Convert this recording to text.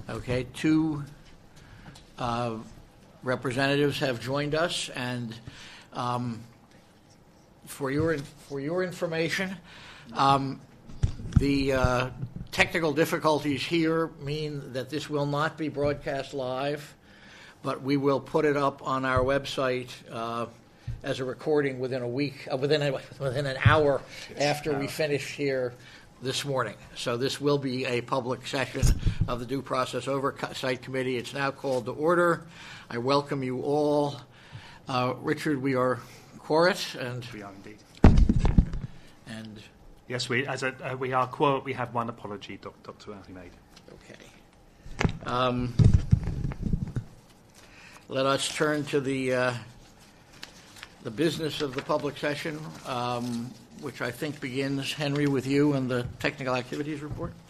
Okay, two representatives have joined us, and for your information, the technical difficulties here mean that this will not be broadcast live, but we will put it up on our website as a recording within a week, within an hour after we finish here this morning. So this will be a public session of the Due Process Oversight Committee. It's now called to order. I welcome you all. Richard, we are quorate, and we are indeed. And yes, we are quorate. We have one apology, Dr. Ali made. Okay. Let us turn to the business of the public session, which I think begins, Henry, with you and the technical activities report.